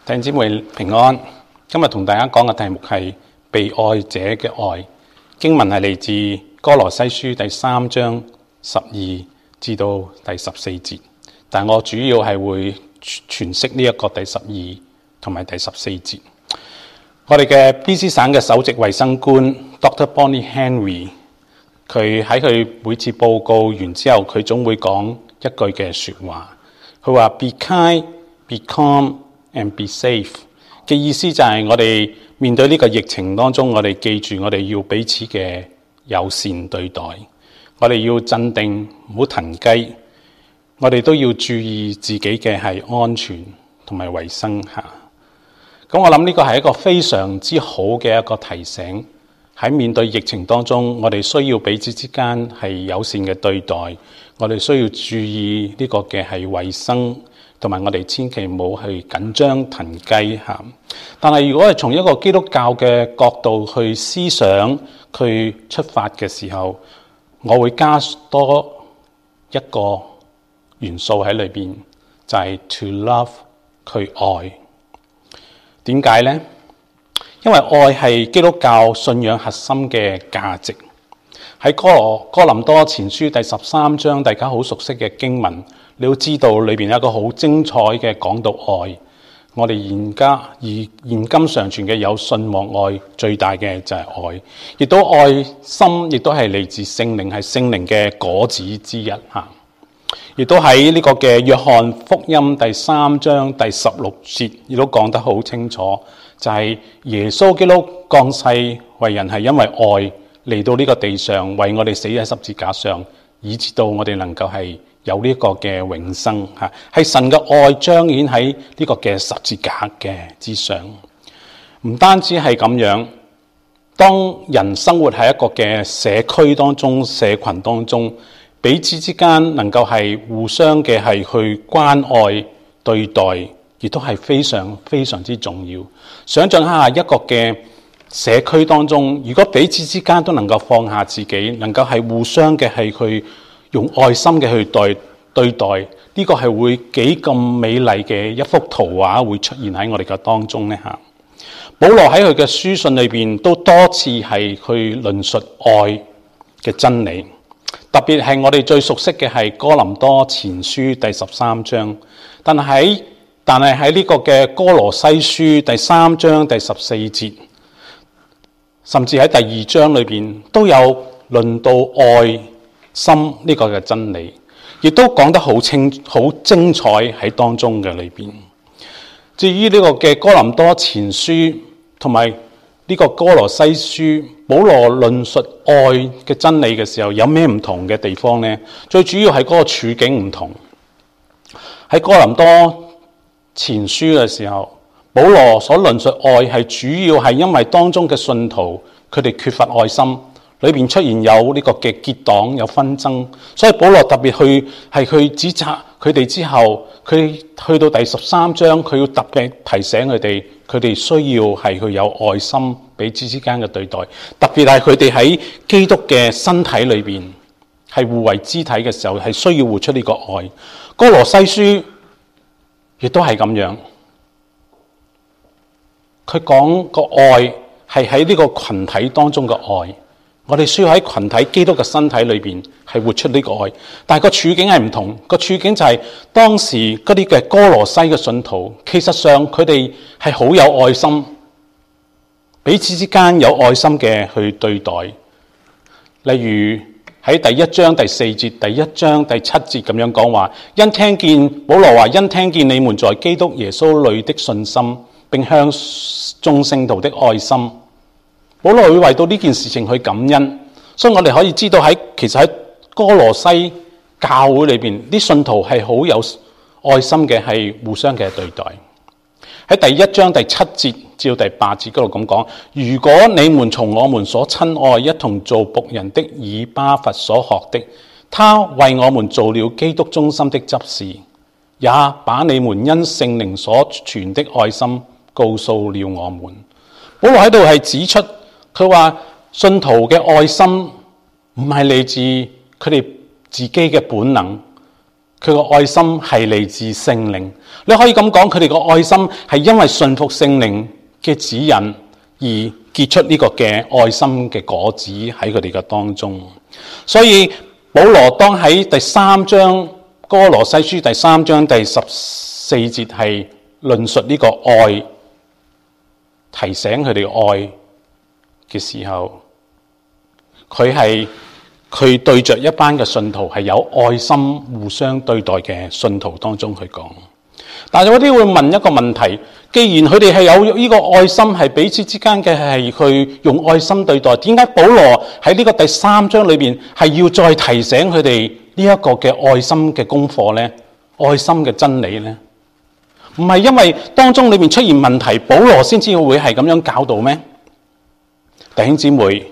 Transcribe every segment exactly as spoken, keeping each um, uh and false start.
弟兄姊妹平安，今日同大家講嘅題目係被愛者嘅愛。經文係嚟自歌羅西書第三章十二至到第十四節，但我主要係會詮釋呢一個第十二同埋第十四節。我哋嘅 B C 省嘅首席衛生官 Doctor Bonnie Henry， 佢喺佢每次報告完之後，佢總會講一句嘅說話，佢話 Be kind, be calm and be safe 嘅意思就係我哋面對呢個疫情當中，我哋記住我哋要彼此嘅友善對待，我哋要鎮定，唔好騰雞，我哋都要注意自己嘅係安全同埋衛生吓。咁我諗呢個係一個非常之好嘅一個提醒，喺面對疫情當中，我哋需要彼此之間係友善嘅對待，我哋需要注意呢個嘅係衛生。同埋我哋千祈唔好去緊張騰雞嚇。但係如果係從一個基督教嘅角度去思想、去出發嘅時候，我會加多一個元素喺裏邊，就係 to love 去愛。點解呢？因為愛係基督教信仰核心嘅價值。喺哥羅哥林多前書第十三章，大家好熟悉嘅經文。你都知道裏邊有一個好精彩嘅講到愛，我哋現家而現今常存嘅有信望愛，最大嘅就係愛，亦都愛心，亦都係嚟自聖靈，係聖靈嘅果子之一吓。亦都喺呢個嘅約翰福音第三章第十六節，亦都講得好清楚，就係耶穌基督降世為人係因為愛嚟到呢個地上，為我哋死喺十字架上，以至到我哋能夠係有呢個嘅永生吓，係神嘅愛彰顯喺呢個嘅十字架嘅之上。唔單止係咁樣，當人生活喺一個嘅社區當中、社群當中，彼此之間能夠係互相嘅係去關愛對待，亦都係非常非常之重要。想象一下一個嘅社區當中，如果彼此之間都能夠放下自己，能夠係互相嘅係去用愛心嘅去對對待，呢個係會幾咁美麗嘅一幅圖畫會出現喺我哋嘅當中呢吓。保羅喺佢嘅書信裏邊都多次係去論述愛嘅真理，特別係我哋最熟悉嘅係哥林多前書第十三章，但係喺但係喺呢個嘅歌羅西書第三章第十四節，甚至喺第二章裏邊都有論到愛心呢個嘅真理，亦都講得好清好精彩喺當中嘅裏邊。至於呢個嘅哥林多前書同埋呢個歌羅西書，保羅論述愛嘅真理嘅時候，有咩唔同嘅地方呢？最主要係嗰個處境唔同。喺哥林多前書嘅時候，保羅所論述愛係主要係因為當中嘅信徒佢哋缺乏愛心。裏邊出現有呢個嘅結黨，有紛爭，所以保羅特別去係去指責佢哋之後，佢去到第十三章，佢要特別提醒佢哋，佢哋需要係去有愛心彼此之間嘅對待，特別係佢哋喺基督嘅身體裏邊係互為肢體嘅時候，係需要活出呢個愛。歌羅西書亦都係咁樣，佢講個愛係喺呢個群體當中嘅愛。我哋需要喺群體基督嘅身體裏邊係活出呢個愛，但係個處境係唔同。個處境就係當時嗰啲嘅歌羅西嘅信徒，其實上佢哋係好有愛心，彼此之間有愛心嘅去對待。例如喺第一章第四節、第一章第七節咁樣講話，因聽見保羅話，因聽見你們在基督耶穌裏的信心，並向眾聖徒的愛心。保羅會為到呢件事情去感恩，所以我哋可以知道喺其實喺歌羅西教會裏邊，啲信徒係好有愛心嘅，係互相嘅對待。喺第一章第七節至到第八節嗰度咁講，如果你們從我們所親愛一同做僕人的以巴弗所學的，他為我們做了基督中心的執事，也把你們因聖靈所傳的愛心告訴了我們。保羅喺度係指出。佢話信徒嘅愛心唔係嚟自佢哋自己嘅本能， 佢個愛心係嚟自聖靈。你可以咁講，佢哋個愛心係因為信服聖靈嘅指引而結出呢個嘅愛心嘅果子喺佢哋嘅當中。所以保羅當喺第三章哥羅西書第三章第十四節係論述呢個愛，提醒佢哋愛嘅時候，佢係佢對着一班嘅信徒係有愛心互相對待嘅信徒當中去講。但係有啲會問一個問題，既然佢哋係有呢個愛心，係彼此之間嘅係去用愛心對待，點解保羅喺呢個第三章裏邊係要再提醒佢哋呢一個嘅愛心嘅功課呢？愛心嘅真理呢？唔係因為當中裏面出現問題，保羅先至會係咁樣教導咩？弟兄姊妹，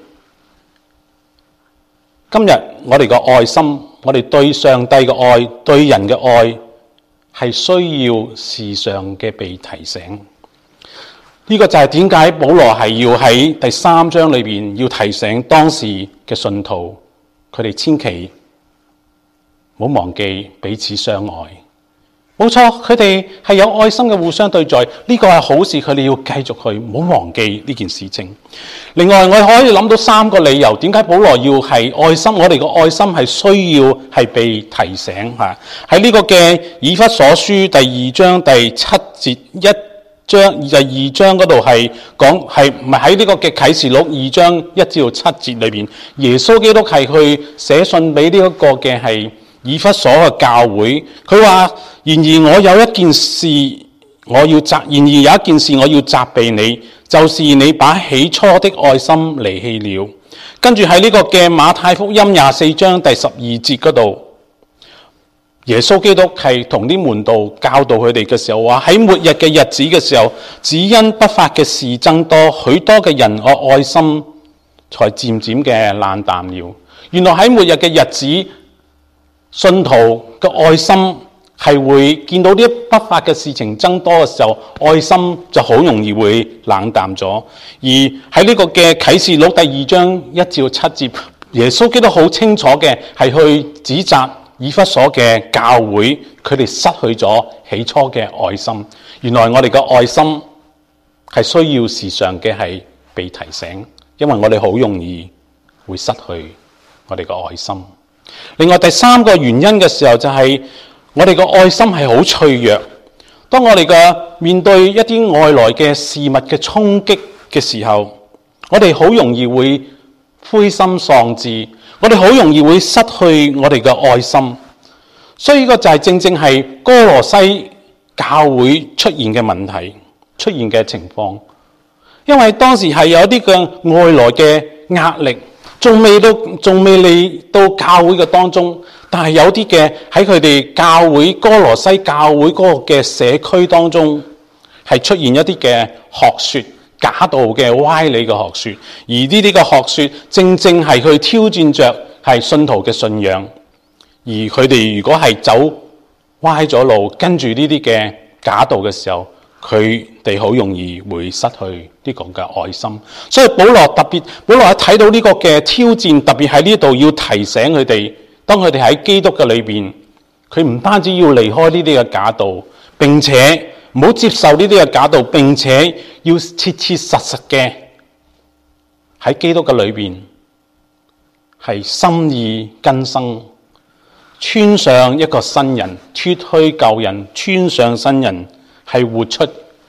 今日我哋嘅愛心，我哋對上帝嘅愛，對人嘅愛，係需要時常嘅被提醒。呢、這個就係點解保羅係要喺第三章裏邊要提醒當時嘅信徒，佢哋千祈唔好忘記彼此相愛。冇錯，佢哋係有愛心嘅互相對待，呢、這個係好事，佢哋要繼續去，唔好忘記呢件事情。另外，我可以諗到三個理由，點解保羅要係愛心？我哋嘅愛心係需要係被提醒吓。喺呢個嘅以弗所書第二章第七節一章第二章嗰度係講，係唔係喺呢個嘅啟示錄二章一至到七節裏邊，耶穌基督係去寫信俾呢一個嘅係以弗所嘅教會，佢話：然而我有一件事我要責，然而有一件事我要責備你，就是你把起初的愛心離棄了。跟住喺呢個嘅馬太福音廿四章第十二節嗰度，耶穌基督係同啲門徒教導佢哋嘅時候話：喺末日嘅日子嘅時候，只因不法嘅事增多，許多嘅人我愛心才漸漸嘅冷淡了。原來喺末日嘅日子，信徒嘅愛心係會見到呢不法嘅事情增多嘅時候，愛心就好容易會冷淡咗。而喺呢個嘅啟示錄第二章一至七節，耶穌基督好清楚嘅係去指責以弗所嘅教會，佢哋失去咗起初嘅愛心。原來我哋嘅愛心係需要時常嘅係被提醒，因為我哋好容易會失去我哋嘅愛心。另外第三個原因嘅時候就係我哋個愛心係好脆弱。當我哋嘅面對一啲外來嘅事物嘅衝擊嘅時候，我哋好容易會灰心喪志，我哋好容易會失去我哋嘅愛心。所以呢個就係正正係哥羅西教會出現嘅問題，出現嘅情況。因為當時係有啲嘅外來嘅壓力，仲未到，仲未嚟到教會嘅當中，但係有啲嘅喺佢哋教會哥羅西教會嗰個嘅社區當中，係出現一啲嘅學說，假道嘅歪理嘅學說，而呢啲嘅學說正正係去挑戰着係信徒嘅信仰，而佢哋如果係走歪咗路，跟住呢啲嘅假道嘅時候，佢哋好容易會失去呢個嘅愛心。所以保羅特別，保羅喺睇到呢個嘅挑戰，特別喺呢度要提醒佢哋，當佢哋喺基督嘅裏邊，佢唔單止要離開呢啲嘅假道，並且唔好接受呢啲嘅假道，並且要切切實實嘅喺基督嘅裏邊係心意更新，穿上一個新人，脫去舊人，穿上新人，係活出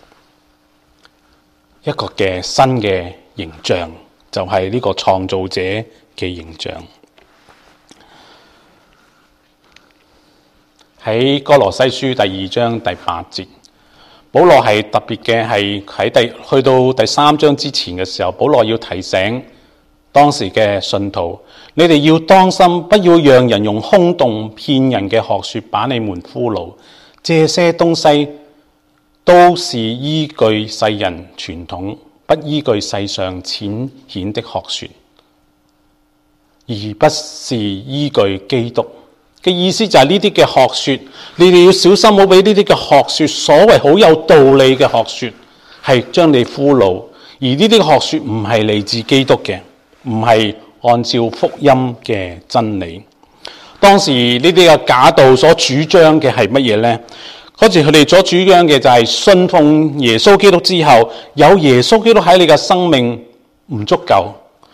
一個嘅新嘅形象，就係呢個創造者嘅形象。喺哥羅西書第二章第八節，保羅係特別嘅係喺第去到第三章之前嘅時候，保羅要提醒當時嘅信徒，你哋要當心，不要讓人用空洞騙人嘅學說把你們俘虜。這些東西都是依據世人傳統，不依據世上淺顯的學說，而不是依據基督嘅意思。就係呢啲嘅學說，你哋要小心，冇俾呢啲嘅學說，所謂好有道理嘅學說，係將你俘虜。而呢啲學說唔係嚟自基督嘅，唔係按照福音嘅真理。 當時呢啲嘅假道所主張嘅係乜嘢呢？嗰時佢哋所主張嘅就係信奉耶穌基督之後，有耶穌基督喺你嘅生命唔足夠，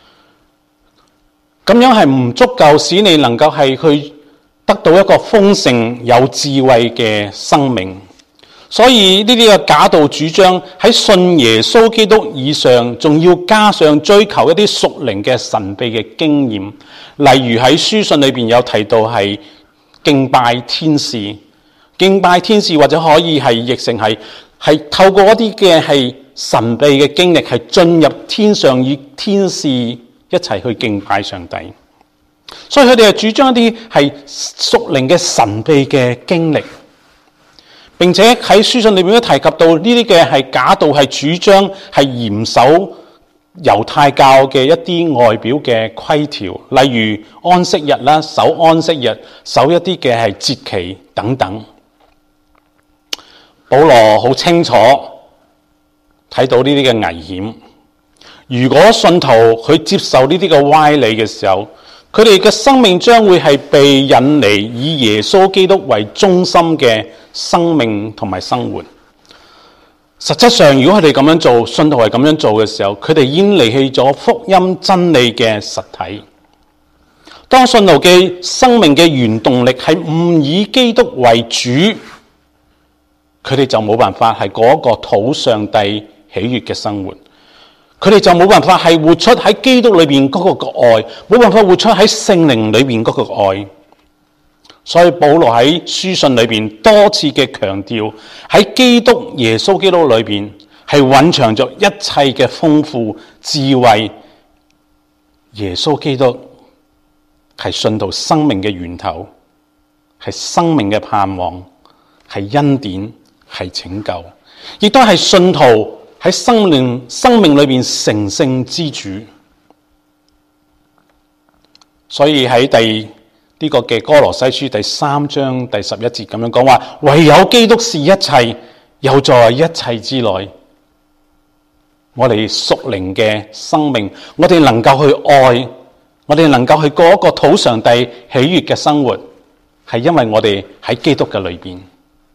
咁樣係唔足夠使你能夠係去得到一個豐盛有智慧嘅生命。所以呢啲嘅假道主張喺信耶穌基督以上，仲要加上追求一啲屬靈嘅神秘嘅經驗，例如喺書信裏邊有提到係敬拜天使，敬拜天使或者可以係譯成係係透過一啲嘅係神秘嘅經歷，係進入天上與天使一齊去敬拜上帝。所以佢哋係主張一啲係屬靈嘅神秘嘅經歷。並且喺書信裏面都提及到呢啲嘅係假道係主張係嚴守猶太教嘅一啲外表嘅規條，例如安息日啦，守安息日，守一啲嘅係節期等等。保羅好清楚睇到呢啲嘅危險。如果信徒去接受呢啲嘅歪理嘅時候，佢哋嘅生命將會係被引嚟以耶穌基督為中心嘅生命同埋生活。實質上，如果佢哋咁樣做，信徒係咁樣做嘅時候，佢哋已經離棄咗福音真理嘅實體。當信徒嘅生命嘅原動力係唔以基督為主，佢哋就冇辦法係過一個討上帝喜悅嘅生活。佢哋就冇辦法係活出喺基督裏邊嗰個愛，冇辦法活出喺聖靈裏邊嗰個愛。所以保羅喺書信裏邊多次嘅強調，喺基督耶穌基督裏邊係蘊藏着一切嘅豐富智慧。耶穌基督係信徒生命嘅源頭，係生命嘅盼望，係恩典，係拯救，亦都係信徒喺生命生命裏邊成聖之主。所以喺第呢個嘅歌羅西書第三章第十一節咁樣講話，唯有基督是一切，又在一切之內。我哋屬靈嘅生命，我哋能夠去愛，我哋能夠去過一個討上帝喜悅嘅生活，係因為我哋喺基督嘅裏邊。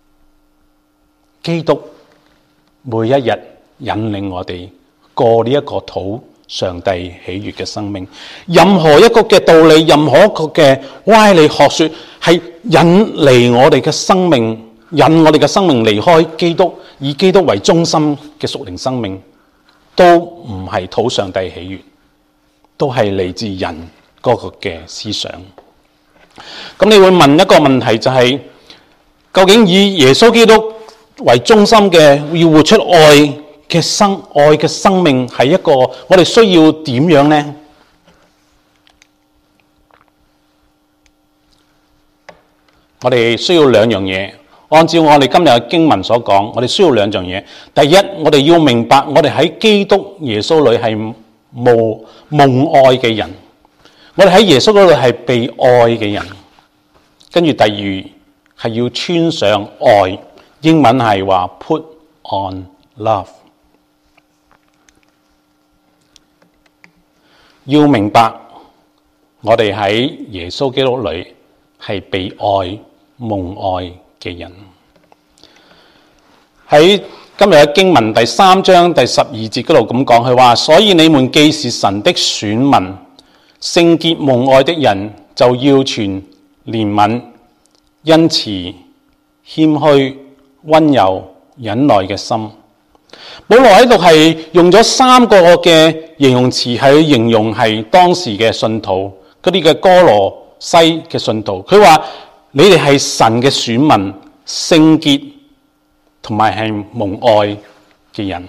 基督每一日引領我哋過呢一個討上帝喜悅嘅生命。任何一個嘅道理，任何一個嘅歪理學說，係引離我哋嘅生命，引我哋嘅生命離開基督，以基督為中心嘅屬靈生命，都唔係討上帝喜悅，都係嚟自人嗰個嘅思想。咁你會問一個問題，就係究竟以耶穌基督為中心嘅，要活出愛嘅生愛嘅生命係一個，我哋需要點樣呢？我哋需要兩樣嘢。按照我哋今日嘅經文所講，我哋需要兩樣嘢。第一，我哋要明白我哋喺基督耶穌裏係無蒙愛嘅人，我哋喺耶穌嗰度係被愛嘅人。跟住第二係要穿上愛，英文係話 put on love。要明白我哋喺耶穌基督裏係被愛蒙愛嘅人。喺今日嘅經文第三章第十二節嗰度咁講，佢話：所以你們既是神的選民，聖潔蒙愛的人，就要存憐憫、恩慈、謙虛、溫柔、忍耐嘅心。保羅喺度係用咗三個嘅形容詞，係形容係當時嘅信徒，嗰啲嘅歌羅西嘅信徒。佢話你哋係神嘅選民，聖潔同埋係蒙愛嘅人。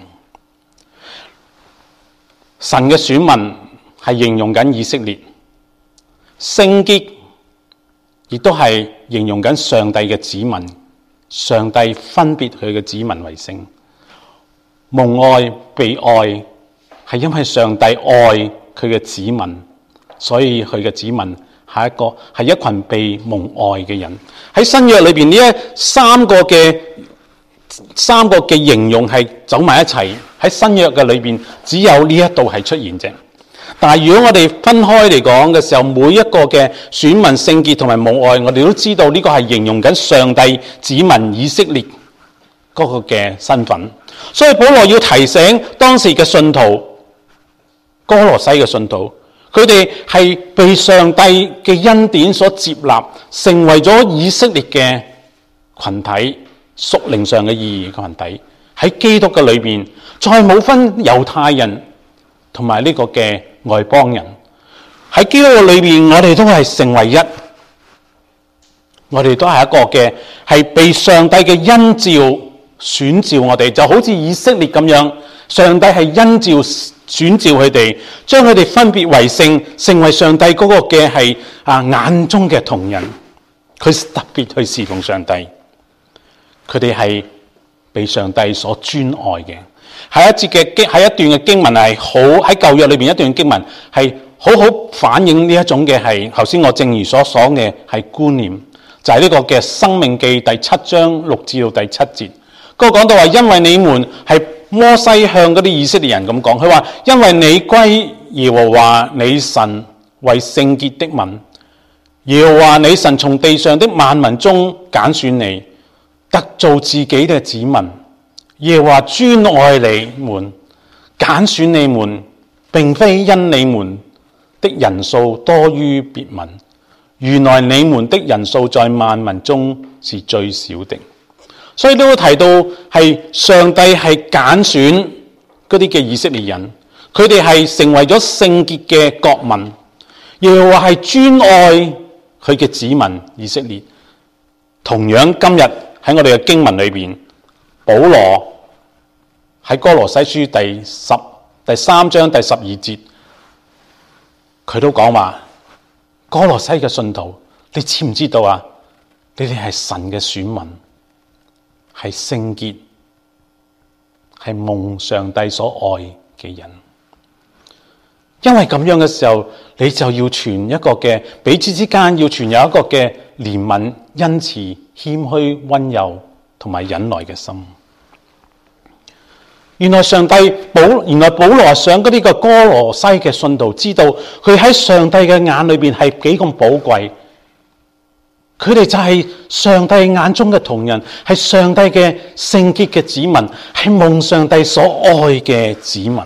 神嘅選民係形容緊以色列，聖潔亦都係形容緊上帝嘅子民。上帝分別佢嘅子民為聖。蒙愛被愛係因為上帝愛佢嘅子民，所以佢嘅子民係一個係一群被蒙愛嘅人。喺新約裏邊呢一三個嘅三個嘅形容係走埋一齊，喺新約嘅裏邊只有呢一度係出現啫。 但係如果我哋分開嚟講嘅時候，每一個嘅選民聖潔同埋冇愛，我哋都知道呢個係形容緊上帝子民以色列嗰個嘅身份。所以保羅要提醒當時嘅信徒，哥羅西嘅信徒，佢哋係被上帝嘅恩典所接納，成為咗以色列嘅群體，屬靈上嘅意義嘅群體。喺基督嘅裏邊，再冇分猶太人同埋呢個嘅外邦人。喺基督嘅裏邊，我哋都係成為一，我哋都係一個嘅係被上帝嘅恩召選召我哋，就好似以色列咁樣，上帝係恩召選召佢哋，將佢哋分別為聖，成為上帝嗰個嘅係啊眼中嘅同人。佢特別去侍奉上帝，佢哋係被上帝所專愛嘅。喺一節嘅經，喺一段嘅經文係好，喺舊約裏邊一段經文係好好反映呢一種嘅係頭先我正如所講嘅係觀念，就係、是、呢個嘅申命記第七章六至到第七節。嗰、那個講到話，因為你們係摩西向嗰啲以色列人咁講，佢話因為你歸耶和華你神為聖潔的民，耶和華你神從地上的萬民中揀選你，特做自己嘅子民。耶和華專愛你們，揀選你們，並非因你們的人數多於別民，原來你們的人數在萬民中是最少的。所以都會提到係上帝係揀選嗰啲嘅以色列人，佢哋係成為咗聖潔嘅國民。耶和華係專愛佢嘅子民以色列。同樣今日喺我哋嘅經文裏邊，保羅喺哥羅西書第十第三章第十二節，佢都講話哥羅西嘅信徒，你知唔知道啊？你哋係神嘅選民，係聖潔，係蒙上帝所愛嘅人。因為咁樣嘅時候，你就要存一個嘅彼此之間要存有一個嘅憐憫、恩慈、謙虛、溫柔同埋忍耐嘅心。原來上帝保，原來保羅想嗰啲個哥羅西嘅信徒知道，佢喺上帝嘅眼裏邊係幾咁寶貴。佢哋就係上帝眼中嘅同人，係上帝嘅聖潔嘅子民，係蒙上帝所愛嘅子民。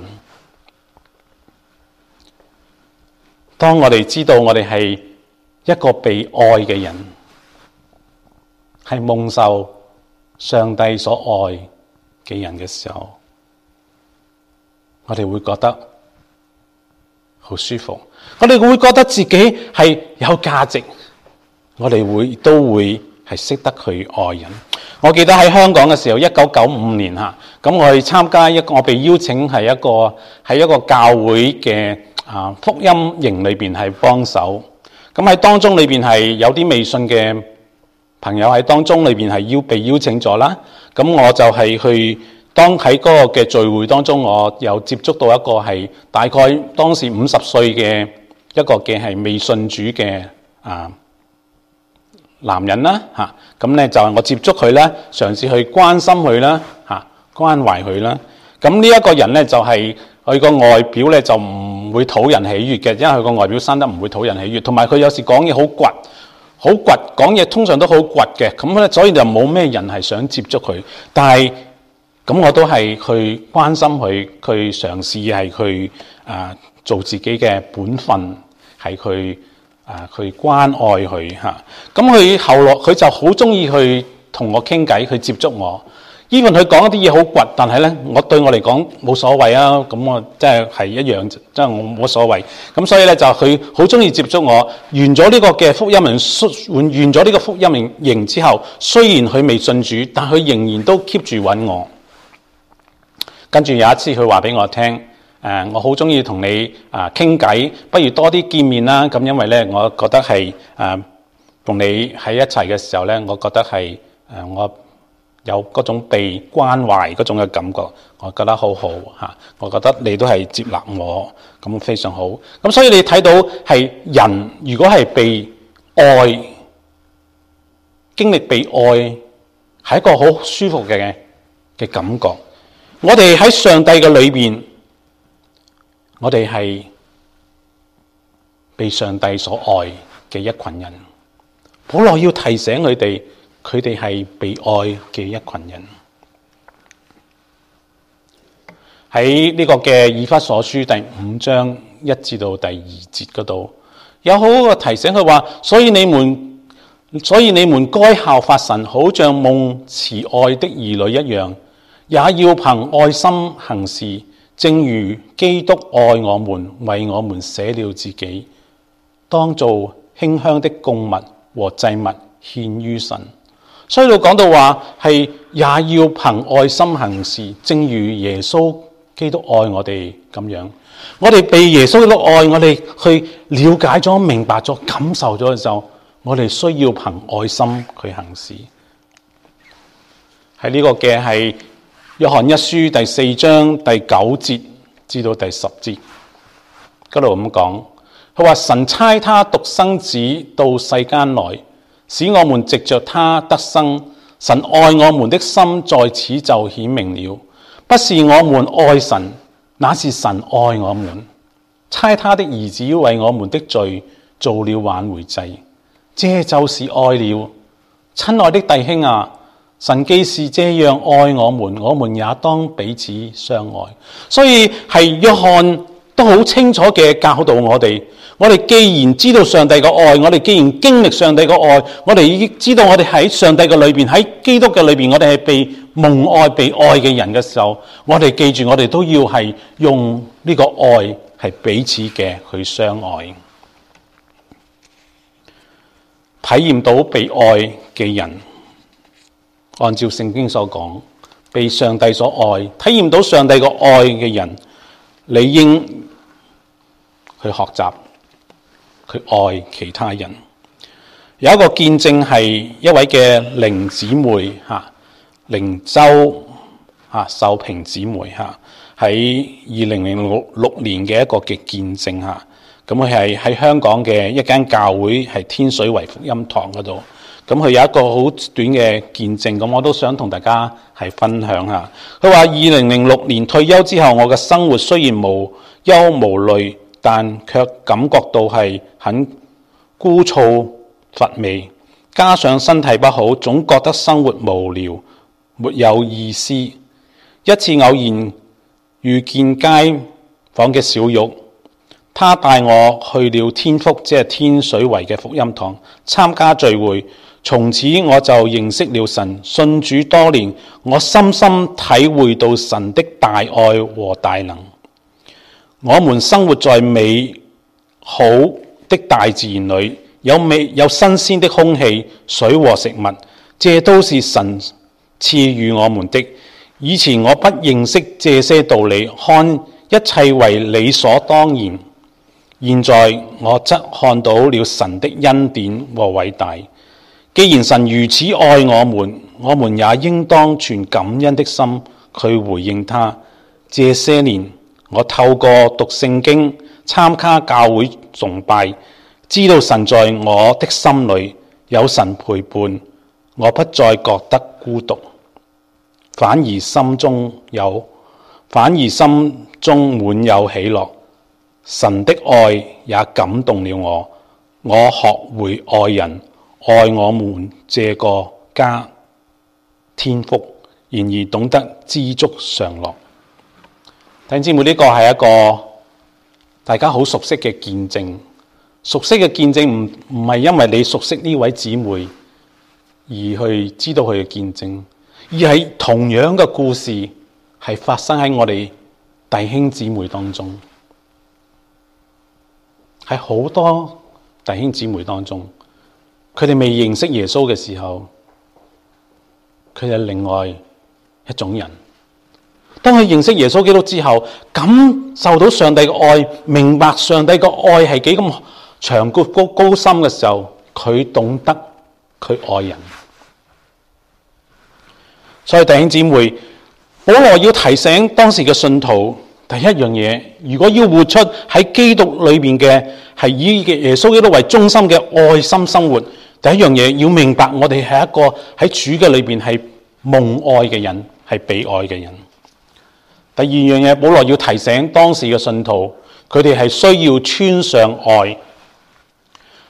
當我哋知道我哋係一個被愛嘅人，係蒙受上帝所愛嘅人嘅時候，我哋會覺得好舒服，我哋會覺得自己係有價值，我哋會都會係識得去愛人。我記得喺香港嘅時候，一九九五年吓，咁我去參加一個，我被邀請係一個喺一個教會嘅啊福音營裏邊係幫手。咁喺當中裏邊係有啲未信嘅朋友喺當中裏邊係邀被邀請咗啦。咁我就係去當喺嗰個嘅聚會當中，我有接觸到一個係大概當時五十歲嘅一個嘅係未信主嘅啊男人啦嚇。咁咧就係我接觸佢咧，嘗試去關心佢啦嚇，關懷佢啦。咁呢一個人咧就係佢個外表咧就唔會討人喜悅嘅，因為佢個外表生得唔會討人喜悅，同埋佢有時講嘢好倔，好倔，講嘢通常都好倔嘅。咁咧所以就冇咩人係想接觸佢，但係咁我都係去關心佢，去嘗試係去啊做自己嘅本分，係去啊去關愛佢嚇。咁佢後來佢就好中意去同我傾偈，去接觸我。even 佢講一啲嘢好倔，但係咧我對我嚟講冇所謂啊。咁我即係係一樣，即係我冇所謂。咁所以咧就佢好中意接觸我。完咗呢個嘅福音營，完完咗呢個福音營營之後，雖然佢未信主，但佢仍然都 keep 住揾我。跟住有一次佢話俾我聽，誒、呃、我好中意同你啊傾偈，不如多啲見面啦。咁因為咧，我覺得係誒同你喺一齊嘅時候咧，我覺得係誒、呃、我有嗰種被關懷嗰種嘅感覺，我覺得好好嚇。我覺得你都係接納我，咁非常好。咁所以你睇到係人如果係被愛，經歷被愛，係一個好舒服嘅嘅感覺。我哋喺上帝嘅裏邊，我哋係被上帝所愛嘅一群人。保羅要提醒佢哋，佢哋係被愛嘅一群人。喺呢個嘅以弗所書第五章一至到第二節嗰度，有好好嘅提醒佢話：所以你們，所以你們該效法神，好像蒙慈愛的兒女一樣，也要憑愛心行事，正如基督愛我們，為我們捨了自己，當做馨香的供物和祭物獻於神。所以到講到話係也要憑愛心行事，正如耶穌基督愛我哋咁樣。我哋被耶穌基督愛，我哋去了解咗、明白咗、感受咗嘅時候，我哋需要憑愛心去行事。喺呢個嘅係約翰一書第四章第九節至到第十節嗰度咁講，佢話神差他獨生子到世間來，使我們藉着他得生。神愛我們的心在此就顯明了，不是我們愛神，那是神愛我們，差他的兒子為我們的罪做了挽回祭，這就是愛了。親愛的弟兄啊，神既是這樣愛我們，我們也當彼此相愛。所以係約翰都好清楚嘅教導我哋，我哋既然知道上帝嘅愛，我哋既然經歷上帝嘅愛，我哋已經知道我哋喺上帝嘅裏邊，喺基督嘅裏邊，我哋係被蒙愛、被愛嘅人嘅時候，我哋記住，我哋都要係用呢個愛係彼此嘅去相愛，體驗到被愛嘅人，按照聖經所講，被上帝所愛，體驗到上帝嘅愛嘅人，理應去學習，去愛其他人。有一個見證係一位嘅靈姊妹吓，靈州吓秀萍姊妹吓，喺二零零六年嘅一個嘅見證吓，咁佢係喺香港嘅一間教會係天水圍福音堂嗰度，咁佢有一個好短嘅見證，咁我都想同大家係分享下。佢話二零零六年退休之後，我嘅生活雖然無憂無慮，但卻感覺到係很枯燥乏味，加上身體不好，總覺得生活無聊，沒有意思。一次偶然遇見街坊嘅小玉，他帶我去了天福，即係天水圍嘅福音堂參加聚會，從此我就認識了神。信主多年，我深深體會到神的大愛和大能。我們生活在美好的大自然裏，有美有新鮮的空氣、水和食物，這都是神賜予我們的。以前我不認識這些道理，看一切為理所當然，現在我則看到了神的恩典和偉大。既然神如此愛我們，我們也應當存感恩的心去回應他。這些年我透過讀聖經、參加教會崇拜，知道神在我的心裏，有神陪伴，我不再覺得孤獨，反而心中有，反而心中滿有喜樂。神的愛也感動了我，我學會愛人，愛我們這個家天福，然而懂得知足常樂。弟兄姊妹，呢個係一個大家好熟悉嘅見證。熟悉嘅見證唔唔係因為你熟悉呢位姊妹而去知道佢嘅見證，而係同樣嘅故事係發生喺我哋弟兄姊妹當中，喺好多弟兄姊妹當中，佢哋未認識耶穌嘅時候，佢係另外一種人。當佢認識耶穌基督之後，感受到上帝嘅愛，明白上帝嘅愛係幾咁長闊高高深嘅時候，佢懂得佢愛人。所以弟兄姊妹，保羅要提醒當時嘅信徒，第一樣嘢，如果要活出喺基督裏面嘅係以耶穌基督為中心嘅愛心生活，第一樣嘢要明白，我哋係一個喺主嘅裏邊係蒙愛嘅人，係被愛嘅人。第二樣嘢，保羅要提醒當時嘅信徒，佢哋係需要穿上愛，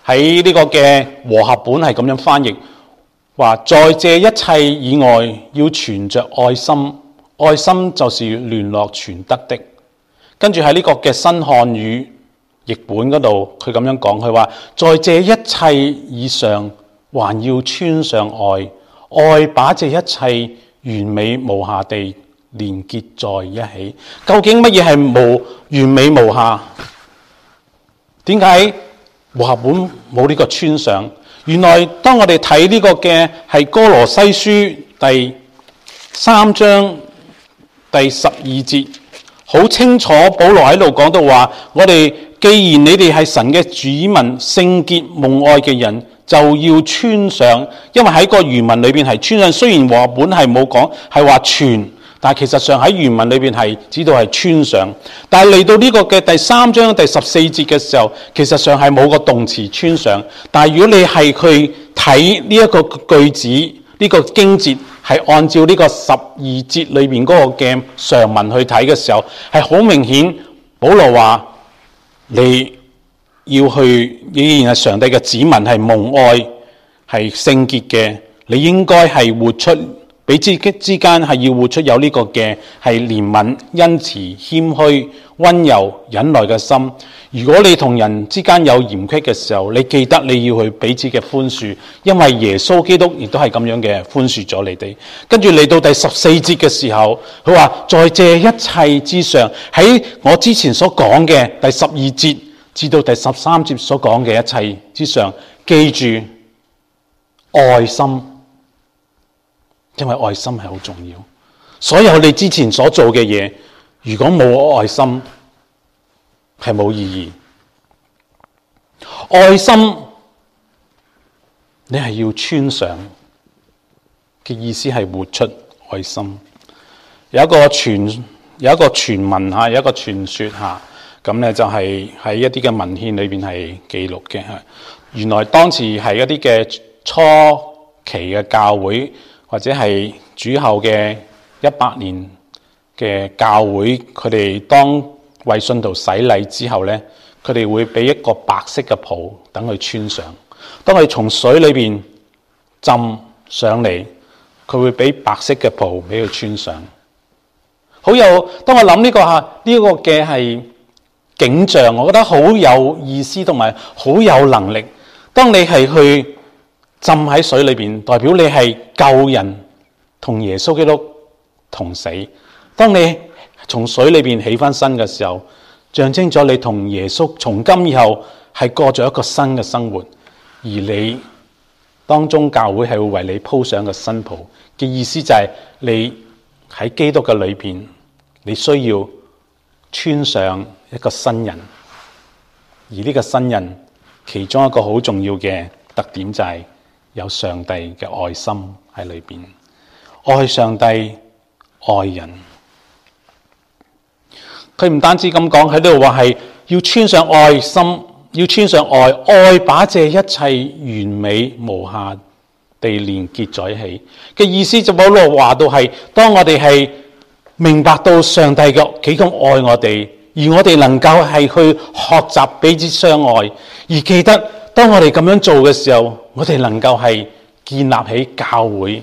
喺呢個嘅和合本係咁樣翻譯，話在這一切以外要存着愛心，愛心就是聯絡全德的。跟住喺呢個嘅新漢語譯本嗰度，佢咁樣講，佢話在這一切以上還要穿上愛，愛把這一切完美無瑕地連結在一起。究竟乜嘢係無完美無瑕？點解和合本冇呢個穿上？原來當我哋睇呢個嘅係哥羅西書第三章第十二節，好清楚保羅喺度講到話，我哋既然你哋係神嘅子民，聖潔蒙愛嘅人，就要穿上。因為喺個原文裏邊係穿上，雖然和合本係冇講係話穿，但係其實上喺原文裏邊係指到係穿上。但係嚟到呢個嘅第三章第十四節嘅時候，其實上係冇個動詞穿上。但係如果你係去睇呢一個句子，呢、這個經節係按照呢個十二節裏邊嗰個嘅上文去睇嘅時候，係好明顯。保羅話你要去，既然係上帝嘅子民，係蒙愛，係聖潔嘅，你應該係活出彼此之間係要活出有呢個嘅係憐憫、恩慈、謙虛、溫柔、忍耐嘅心。如果你同人之間有嫌隙嘅時候，你記得你要去彼此嘅寬恕，因為耶穌基督亦都係咁樣嘅寬恕咗你哋。跟住嚟到第十四節嘅時候，佢話在這一切之上，喺我之前所講嘅第十二節至到第十三節所講嘅一切之上，記住愛心。因為愛心係好重要，所有你之前所做嘅嘢，如果冇愛心，係冇意義。愛心你係要穿上嘅意思係活出愛心。有一個傳有一個傳聞吓，有一個傳說吓，咁咧就係喺一啲嘅文獻裏邊係記錄嘅。原來當時係一啲嘅初期嘅教會，或者係主後嘅一百年嘅教會，佢哋當為信徒洗禮之後咧，佢哋會俾一個白色嘅袍等佢穿上。當佢從水裏邊浸上嚟，佢會俾白色嘅袍俾佢穿上。好有，當我諗呢個吓呢個嘅係景象，我覺得好有意思同埋好有能力。當你係去浸喺水裏邊，代表你係救人同耶穌基督同死。當你從水裏邊起翻身嘅時候，象徵咗你同耶穌從今以後係過咗一個新嘅生活。而你當中教會係會為你鋪上個新袍嘅意思，就係你喺基督嘅裏邊，你需要穿上一個新人。而呢個新人其中一個好重要嘅特點就係有上帝嘅愛心喺裏邊，愛上帝，愛人。佢唔單止咁講，喺度話係要穿上愛心，要穿上愛，愛把這一切完美無瑕地連結在一起嘅意思。就保羅話到係，當我哋係明白到上帝嘅幾咁愛我哋，而我哋能夠係去學習彼此相愛，而記得當我哋咁樣做嘅時候，我哋能夠係建立起教會，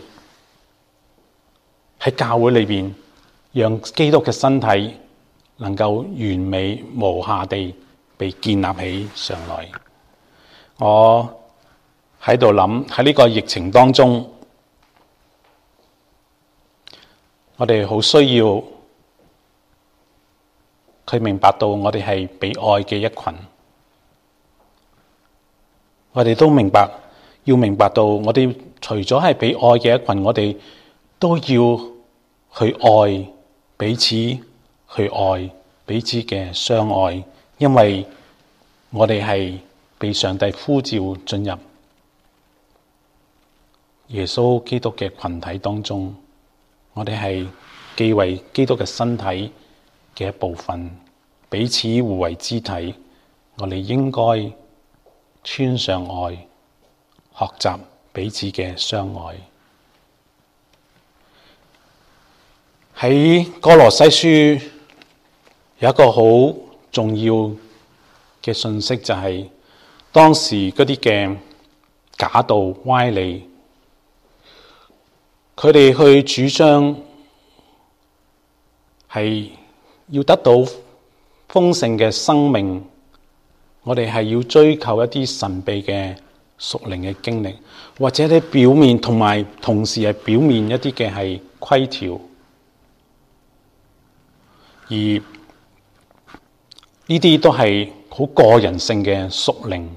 喺教會裏邊，讓基督嘅身體能夠完美無瑕地被建立起上來。我喺度諗，喺呢個疫情當中，我哋好需要佢明白到我哋係被愛嘅一群。我哋都明白，要明白到我哋除咗係被愛嘅一群，我哋都要去愛彼此，去愛彼此嘅相愛，因為我哋係被上帝呼召進入耶穌基督嘅群體當中，我哋係既為基督嘅身體嘅一部分，彼此互為肢體，我哋應該穿上愛，學習彼此嘅相愛。喺哥羅西書有一個好重要嘅信息，就係當時嗰啲嘅假道歪理，佢哋去主張係要得到豐盛嘅生命，我哋係要追求一啲神秘嘅屬靈嘅經歷，或者啲表面同埋同時係表面一啲嘅係規條，而呢啲都係好個人性嘅屬靈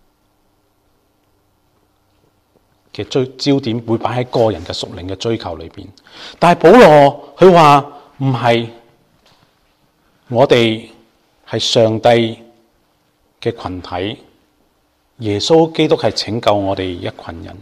嘅追焦點，會擺喺個人嘅屬靈嘅追求裏邊。但係保羅佢話唔係，我哋係上帝嘅群體，耶穌基督係拯救我哋一群人。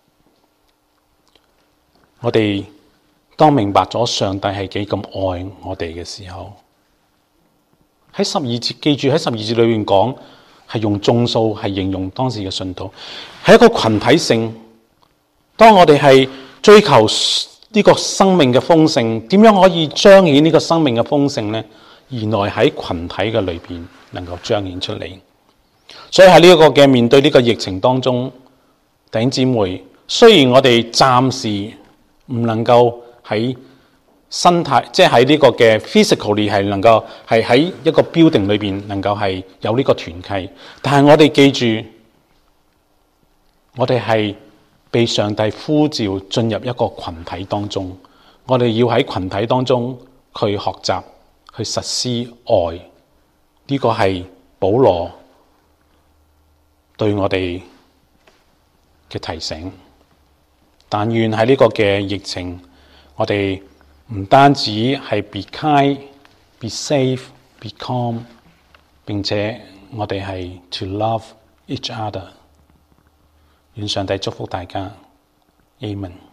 我哋當明白咗上帝係幾咁愛我哋嘅時候，喺十二節，記住喺十二節裏面講，係用眾數係形容當時嘅信徒，係一個群體性。當我哋係追求呢個生命嘅豐盛，點樣可以彰顯呢個生命嘅豐盛呢？原來喺群體嘅裏邊能夠彰顯出嚟。所以喺呢一個嘅面對呢個疫情當中，弟兄姊妹，雖然我哋暫時唔能夠喺身體，即係喺呢個嘅 physically 係能夠係喺一個 building 裏邊能夠係有呢個團契，但係我哋記住，我哋係被上帝呼召進入一個群體當中，我哋要喺群體當中去學習去實施愛。呢個係保羅對我哋嘅提醒。但願喺呢個嘅疫情，我哋唔單止係 be kind, be safe, be calm， 並且我哋係 to love each other。願上帝祝福大家。Amen。